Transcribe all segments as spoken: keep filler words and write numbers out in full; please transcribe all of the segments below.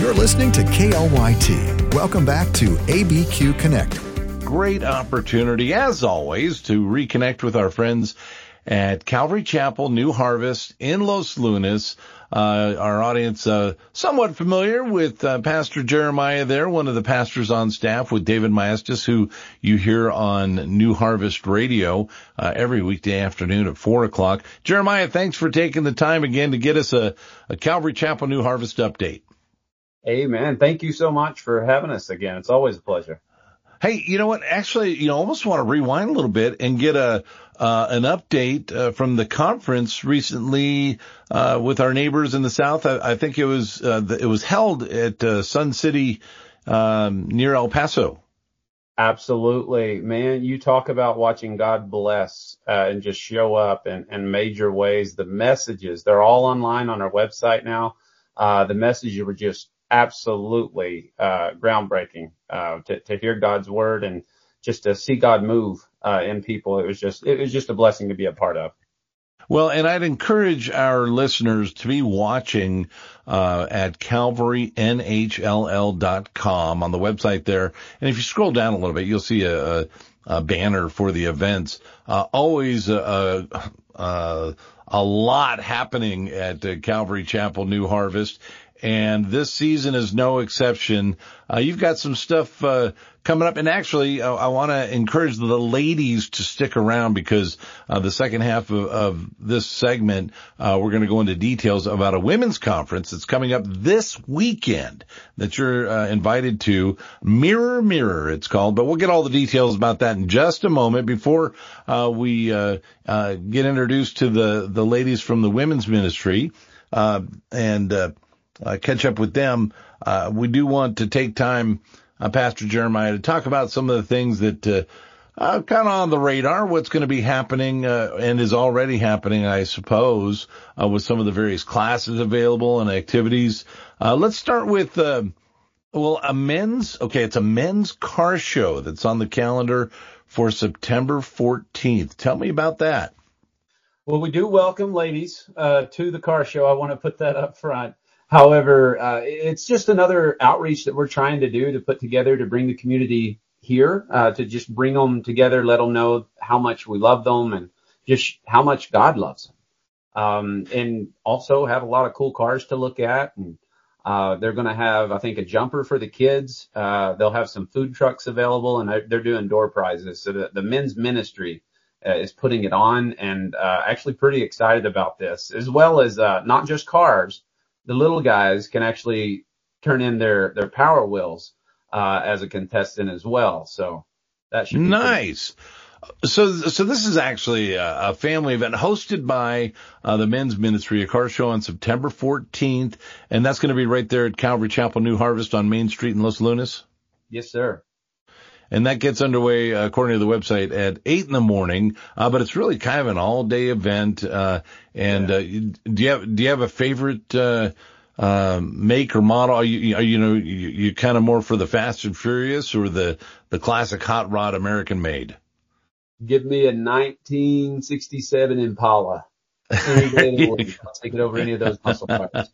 You're listening to K L Y T. Welcome back to A B Q Connect. Great opportunity, as always, to reconnect with our friends at Calvary Chapel, New Harvest in Los Lunas. Uh, our audience, uh, somewhat familiar with, uh, Pastor Jeremiah there, one of the pastors on staff with David Maestas, who you hear on New Harvest Radio, uh, every weekday afternoon at four o'clock. Jeremiah, thanks for taking the time again to get us a, a Calvary Chapel, New Harvest update. Amen. Thank you so much for having us again. It's always a pleasure. Hey, you know what? Actually, you know, almost want to rewind a little bit and get a uh, an update uh, from the conference recently uh, with our neighbors in the South. I, I think it was uh, the, it was held at uh, Sun City um, near El Paso. Absolutely, man. You talk about watching God bless uh, and just show up in, in major ways. The messages, they're all online on our website now. Uh, the messages were just absolutely uh groundbreaking uh to, to hear God's word and just to see God move uh in people. It was just it was just a blessing to be a part of. Well, and I'd encourage our listeners to be watching uh at calvary n h l l dot com on the website there. And if you scroll down a little bit, you'll see a, a, a banner for the events. Uh always a, a, a lot happening at uh, Calvary Chapel, New Harvest. And this season is no exception. Uh, you've got some stuff, uh, coming up. And actually, uh, I want to encourage the ladies to stick around because, uh, the second half of, of this segment, uh, we're going to go into details about a women's conference that's coming up this weekend that you're, uh, invited to. Mirror, Mirror, it's called. But we'll get all the details about that in just a moment before, uh, we, uh, uh, get introduced to the, the ladies from the women's ministry, uh, and, uh, Uh, catch up with them. Uh, we do want to take time, uh, Pastor Jeremiah, to talk about some of the things that, uh, uh kind of on the radar, what's going to be happening, uh, and is already happening, I suppose, uh, with some of the various classes available and activities. Uh, let's start with, uh, well, a men's, okay, it's a men's car show that's on the calendar for September fourteenth. Tell me about that. Well, we do welcome ladies, uh, to the car show. I want to put that up front. However, uh, it's just another outreach that we're trying to do to put together to bring the community here, uh, to just bring them together, let them know how much we love them and just how much God loves them. Um, and also have a lot of cool cars to look at. And, uh, they're going to have, I think, a jumper for the kids. Uh, they'll have some food trucks available and they're doing door prizes. So the, the men's ministry uh, is putting it on and, uh, actually pretty excited about this, as well as, uh, not just cars. The little guys can actually turn in their, their Power Wheels, uh, as a contestant as well. So that should be nice. Pretty- so, so this is actually a, a family event hosted by, uh, the men's ministry, a car show on September fourteenth. And that's going to be right there at Calvary Chapel, New Harvest on Main Street in Los Lunas. Yes, sir. And that gets underway, uh, according to the website, at eight in the morning. Uh, but it's really kind of an all-day event. Uh, and, yeah. uh, do you have, do you have a favorite, uh, uh, make or model? Are you, are, you know, you, you kind of more for the Fast and Furious or the, the classic hot rod American made? Give me a nineteen sixty-seven Impala. Any day of the week. I'll take it over any of those muscle cars.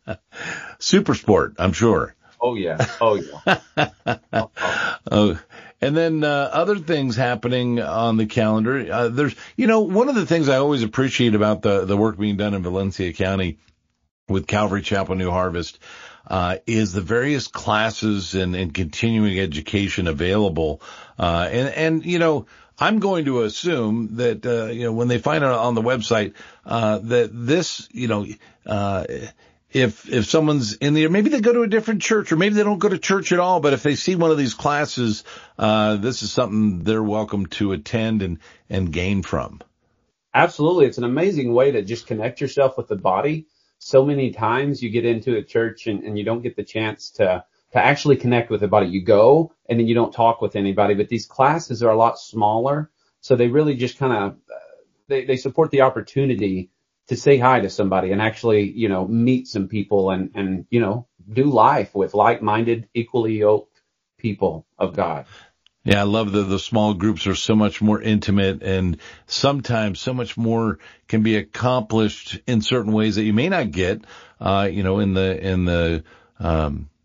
Super sport, I'm sure. Oh, yeah. Oh, yeah. oh, oh. oh. And then, uh, other things happening on the calendar. Uh, there's, you know, one of the things I always appreciate about the, the work being done in Valencia County with Calvary Chapel, New Harvest, uh, is the various classes and, and continuing education available. Uh, and, and, you know, I'm going to assume that, uh, you know, when they find it on the website, uh, that this, you know, uh, If, if someone's in there, maybe they go to a different church or maybe they don't go to church at all, but if they see one of these classes, uh, this is something they're welcome to attend and, and gain from. Absolutely. It's an amazing way to just connect yourself with the body. So many times you get into a church and, and you don't get the chance to, to actually connect with the body. You go and then you don't talk with anybody, but these classes are a lot smaller. So they really just kind of, uh, they, they support the opportunity to say hi to somebody and actually, you know, meet some people and, and, you know, do life with like-minded, equally yoked people of God. Yeah, I love that the small groups are so much more intimate and sometimes so much more can be accomplished in certain ways that you may not get, uh, you know, in the, in the, um,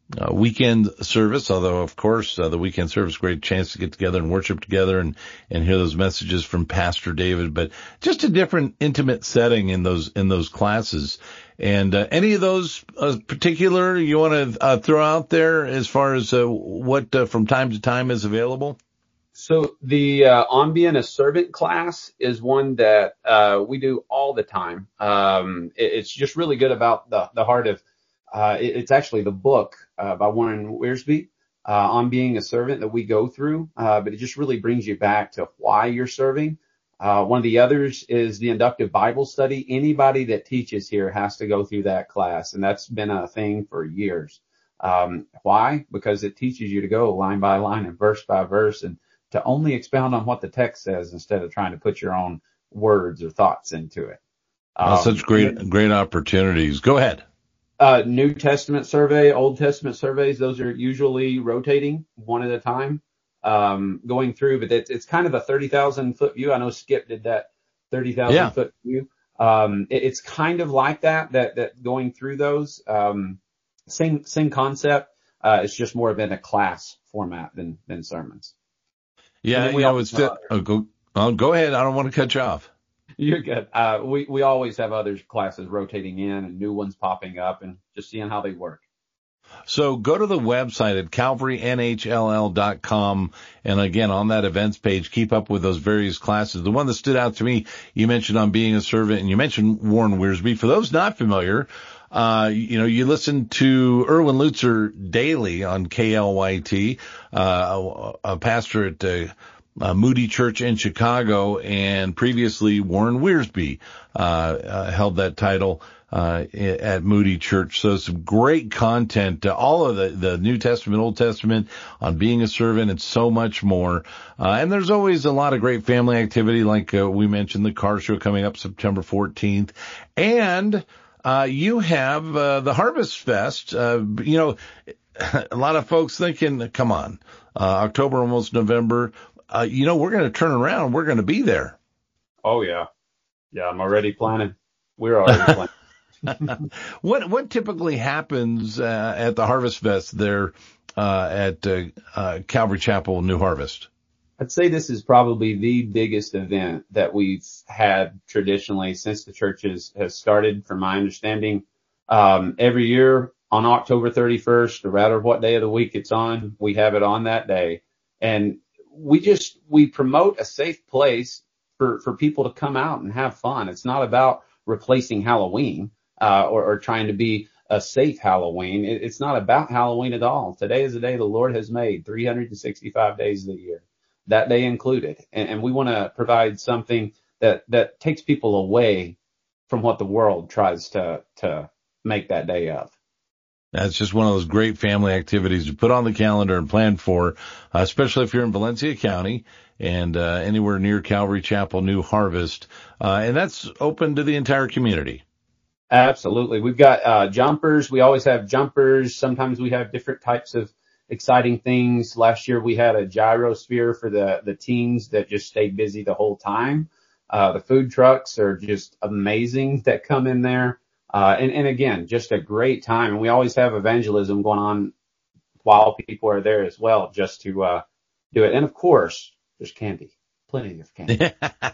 uh, weekend service, although of course uh, the weekend service, great chance to get together and worship together and, and hear those messages from Pastor David, but just a different intimate setting in those, in those classes. And uh, any of those uh, particular you want to uh, throw out there as far as uh, what uh, from time to time is available? So the uh, On Being a Servant class is one that uh, we do all the time. Um, it, it's just really good about the, the heart of, uh, it, it's actually the book uh, by Warren Wiersbe, uh, On Being a Servant, that we go through, uh, but it just really brings you back to why you're serving. Uh, one of the others is the inductive Bible study. Anybody that teaches here has to go through that class, and that's been a thing for years. Um, why? Because it teaches you to go line by line and verse by verse and to only expound on what the text says instead of trying to put your own words or thoughts into it. Um, well, such great, and, great opportunities. Go ahead. Uh, New Testament survey, Old Testament surveys, those are usually rotating one at a time, um, going through, but it's, it's kind of a thirty thousand foot view. I know Skip did that thirty thousand yeah. foot view. Um, it, it's kind of like that, that, that going through those, um, same, same concept. Uh, it's just more of in a class format than, than sermons. Yeah, we always still, oh, go, oh, go ahead. I don't want to cut you off. You're good. Uh, we, we always have other classes rotating in and new ones popping up and just seeing how they work. So go to the website at calvary N H L L dot com. And again, on that events page, keep up with those various classes. The one that stood out to me, you mentioned On Being a Servant, and you mentioned Warren Wiersbe. For those not familiar, Uh, you know, you listen to Erwin Lutzer daily on K L Y T, uh, a, a pastor at uh, uh, Moody Church in Chicago, and previously Warren Wiersbe uh, uh, held that title uh, at Moody Church. So some great content, uh, all of the, the New Testament, Old Testament, On Being a Servant, and so much more. Uh, and there's always a lot of great family activity, like uh, we mentioned, the car show coming up September fourteenth, and Uh, you have, uh, the Harvest Fest. Uh, you know, a lot of folks thinking, come on, uh, October, almost November. Uh, you know, we're going to turn around. We're going to be there. Oh, yeah. Yeah, I'm already planning. We're already planning. what, what typically happens, uh, at the Harvest Fest there, uh, at, uh, uh, Calvary Chapel, New Harvest? I'd say this is probably the biggest event that we've had traditionally since the church has, has started, from my understanding. Um, every year on October thirty-first, no matter what day of the week it's on, we have it on that day. And we just, we promote a safe place for, for people to come out and have fun. It's not about replacing Halloween, uh, or, or trying to be a safe Halloween. It, it's not about Halloween at all. Today is the day the Lord has made, three hundred sixty-five days of the year, that day included. And, and we want to provide something that, that takes people away from what the world tries to, to make that day of. That's just one of those great family activities to put on the calendar and plan for, uh, especially if you're in Valencia County and, uh, anywhere near Calvary Chapel, New Harvest. Uh, and that's open to the entire community. Absolutely. We've got, uh, jumpers. We always have jumpers. Sometimes we have different types of exciting things. Last year we had a gyrosphere for the, the teens that just stayed busy the whole time. Uh, the food trucks are just amazing that come in there. Uh, and, and again, just a great time. And we always have evangelism going on while people are there as well, just to, uh, do it. And of course, there's candy, plenty of candy.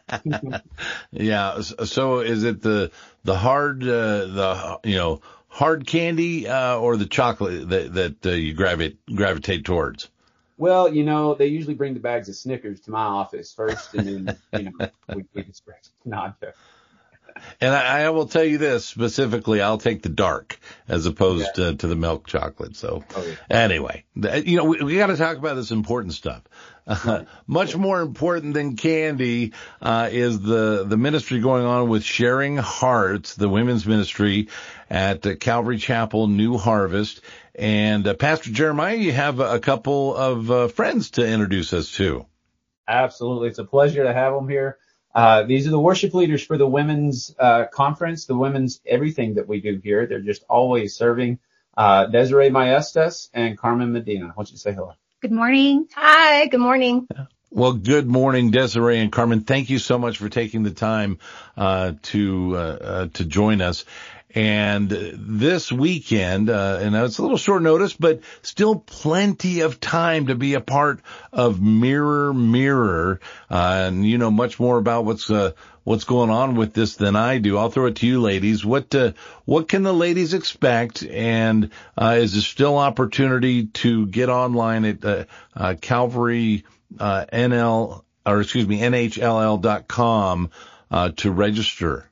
Yeah. So is it the, the hard, uh, the, you know, hard candy, uh, or the chocolate that, that, uh, you gravitate, gravitate towards? Well, you know, they usually bring the bags of Snickers to my office first, and then, you know, we, we just, not to. And I, I will tell you this specifically, I'll take the dark as opposed yeah. to, to the milk chocolate. So oh, yeah. anyway, you know, we, we got to talk about this important stuff. Uh, much more important than candy, uh, is the, the ministry going on with Sharing Hearts, the women's ministry at uh, Calvary Chapel, New Harvest. And, uh, Pastor Jeremiah, you have a couple of, uh, friends to introduce us to. Absolutely. It's a pleasure to have them here. Uh, these are the worship leaders for the women's, uh, conference, the women's everything that we do here. They're just always serving, uh, Desiree Maestas and Carmen Medina. Why don't you say hello? Good morning. Hi. Good morning. Well, good morning, Desiree and Carmen. Thank you so much for taking the time uh, to uh, uh, to join us. And this weekend, uh, and it's a little short notice, but still plenty of time to be a part of Mirror Mirror. Uh, and you know much more about what's uh, what's going on with this than I do. I'll throw it to you, ladies. What uh, what can the ladies expect? And uh, is there still opportunity to get online at uh, uh, Calvary uh, N L or excuse me N H L L dot com uh, to register?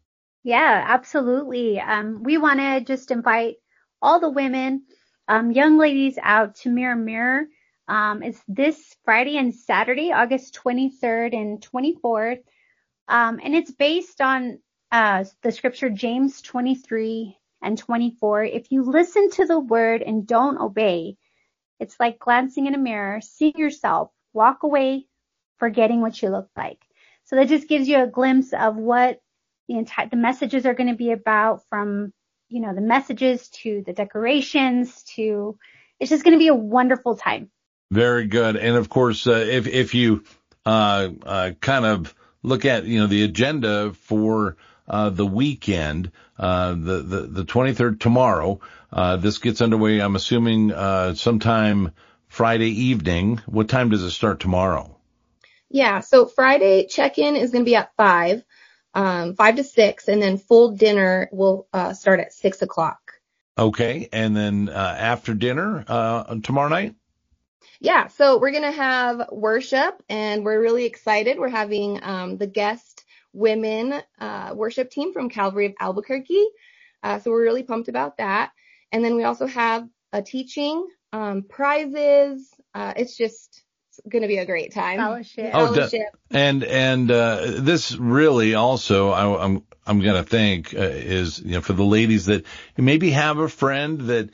Yeah, absolutely. Um, we want to just invite all the women, um, young ladies out to Mirror Mirror. Um, it's this Friday and Saturday, August twenty-third and twenty-fourth. Um, and it's based on uh, the scripture James twenty-three and twenty-four. If you listen to the word and don't obey, it's like glancing in a mirror, seeing yourself, walk away, forgetting what you look like. So that just gives you a glimpse of what the entire, the messages are going to be about, from, you know, the messages to the decorations to, it's just going to be a wonderful time. Very good. And of course, uh, if, if you, uh, uh, kind of look at, you know, the agenda for, uh, the weekend, uh, the, the, the twenty-third tomorrow, uh, this gets underway, I'm assuming, uh, sometime Friday evening. What time does it start tomorrow? Yeah. So Friday check-in is going to be at five. Um, five to six, and then full dinner will uh, start at six o'clock. Okay, and then uh, after dinner uh, tomorrow night? Yeah, so we're going to have worship, and we're really excited. We're having um, the guest women uh, worship team from Calvary of Albuquerque, uh, so we're really pumped about that. And then we also have a teaching, um, prizes. Uh, it's just going to be a great time. Fellowship. Oh, Fellowship. d- and and uh, this really also, I, I'm I'm going to think uh, is, you know, for the ladies that maybe have a friend that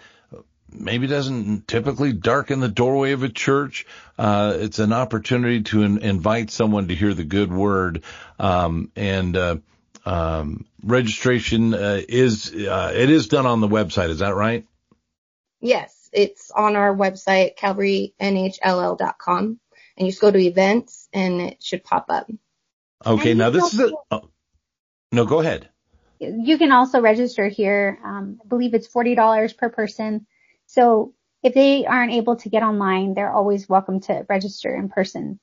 maybe doesn't typically darken the doorway of a church. Uh, it's an opportunity to in, invite someone to hear the good word. Um, and uh, um, registration uh, is uh, it is done on the website. Is that right? Yes. It's on our website, Calvary N H L L dot com, and you just go to events and it should pop up. Okay, And now you this is can a, oh, no, go ahead. You can also register here. Um, I believe it's forty dollars per person. So if they aren't able to get online, they're always welcome to register in person.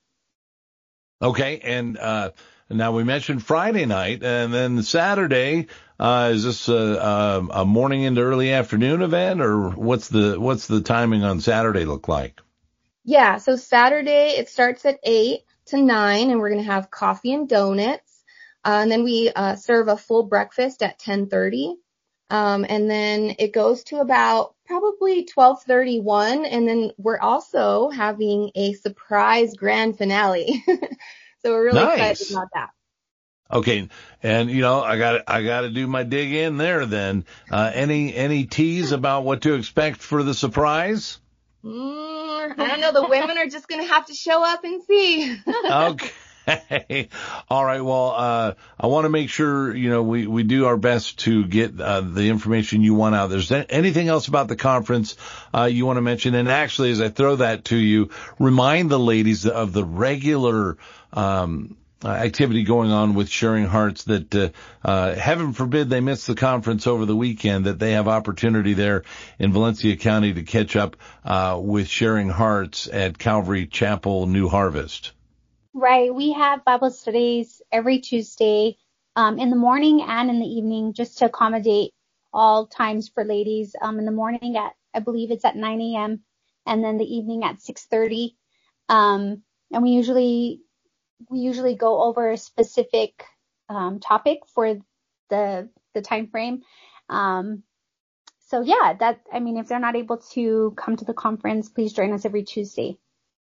Okay, and uh, now we mentioned Friday night, and then Saturday. Uh, is this a, a morning into early afternoon event, or what's the what's the timing on Saturday look like? Yeah, so Saturday it starts at eight to nine, and we're going to have coffee and donuts. Uh, and then we uh, serve a full breakfast at ten thirty. Um, and then it goes to about probably twelve thirty-one. And then we're also having a surprise grand finale. So we're really Nice. excited about that. Okay, and you know I got I got to do my dig in there. Then uh, any any tease about what to expect for the surprise? Mm, I don't know. The women are just going to have to show up and see. Okay. All right. Well, uh, I want to make sure, you know, we, we do our best to get uh, the information you want out. There's anything else about the conference uh, you want to mention? And actually, as I throw that to you, remind the ladies of the regular um Uh, activity going on with Sharing Hearts, that uh, uh, heaven forbid they miss the conference over the weekend, that they have opportunity there in Valencia County to catch up uh, with Sharing Hearts at Calvary Chapel New Harvest. Right. We have Bible studies every Tuesday um, in the morning and in the evening, just to accommodate all times for ladies. Um, in the morning at, I believe it's at nine a.m. and then the evening at six thirty. Um, and we usually We usually go over a specific um, topic for the the time frame. Um, so yeah, that I mean, if they're not able to come to the conference, please join us every Tuesday.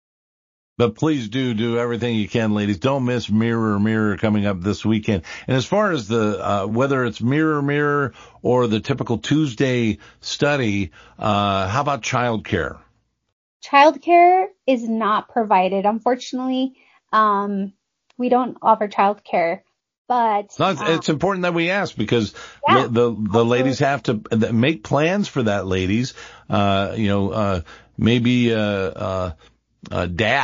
But please do do everything you can, ladies. Don't miss Mirror Mirror coming up this weekend. And as far as the uh, whether it's Mirror Mirror or the typical Tuesday study, uh, how about childcare? Childcare is not provided, unfortunately. Um, we don't offer childcare, but No, it's, um, it's important that we ask, because Yeah, the the, the ladies have to make plans for that. Ladies, uh, you know, uh, maybe uh, uh, uh, dad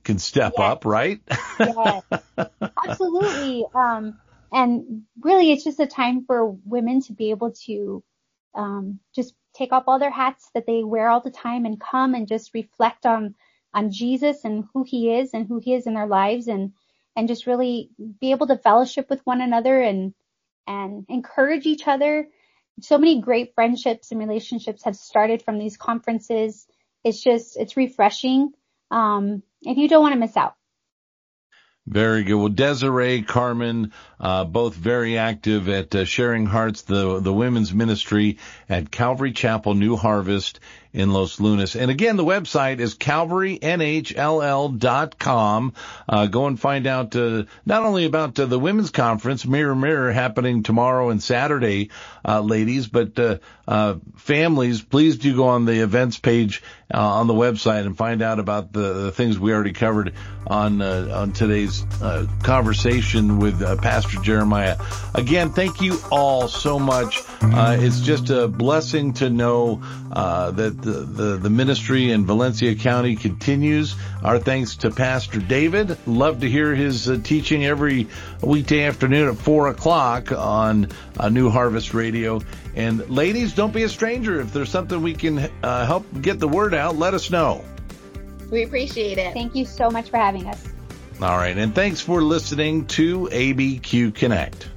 can step Yes. up, right? Yes, absolutely. Um, and really, it's just a time for women to be able to um, just take off all their hats that they wear all the time and come and just reflect on on Jesus and who he is and who he is in their lives, and and just really be able to fellowship with one another and and encourage each other. So many great friendships and relationships have started from these conferences. It's just, it's refreshing. Um, and you don't want to miss out. Very good. Well, Desiree, Carmen, uh, both very active at uh, Sharing Hearts, the the women's ministry at Calvary Chapel New Harvest in Los Lunas. And again, the website is calvary n h l l dot com. Uh, go and find out uh, not only about uh, the women's conference, Mirror Mirror, happening tomorrow and Saturday, uh, ladies, but uh, uh, families, please do go on the events page uh, on the website and find out about the, the things we already covered on uh, on today's uh, conversation with uh, Pastor Jeremiah. Again, thank you all so much. Uh, it's just a blessing to know uh, that the, the, the ministry in Valencia County continues. Our thanks to Pastor David. Love to hear his uh, teaching every weekday afternoon at four o'clock on uh, New Harvest Radio. And ladies, don't be a stranger. If there's something we can uh, help get the word out, let us know. We appreciate it. Thank you so much for having us. All right. And thanks for listening to A B Q Connect.